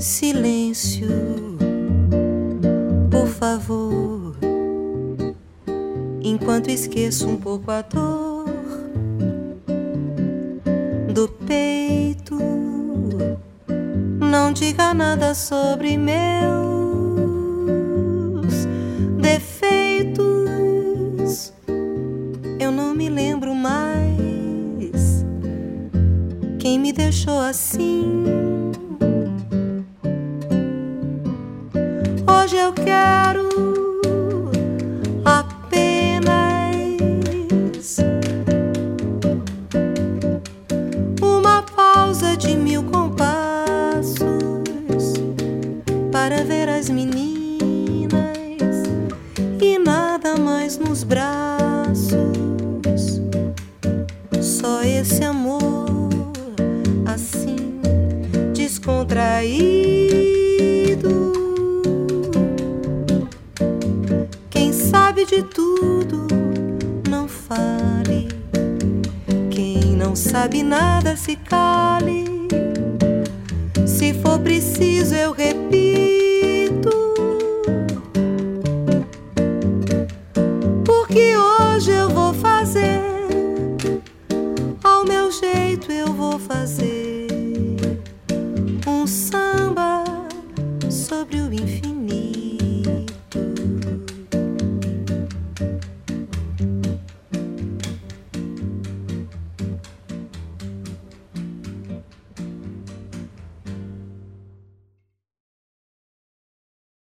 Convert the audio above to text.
Silêncio, por favor, enquanto esqueço um pouco a dor do peito. Não diga nada sobre meus defeitos. Eu não me lembro mais quem me deixou assim. Hoje eu quero apenas uma pausa de 1000 compassos para ver as meninas e nada mais nos braços. Só esse amor assim descontraído. Quem sabe de tudo não fale, quem não sabe nada se cale. Se for preciso eu repito, porque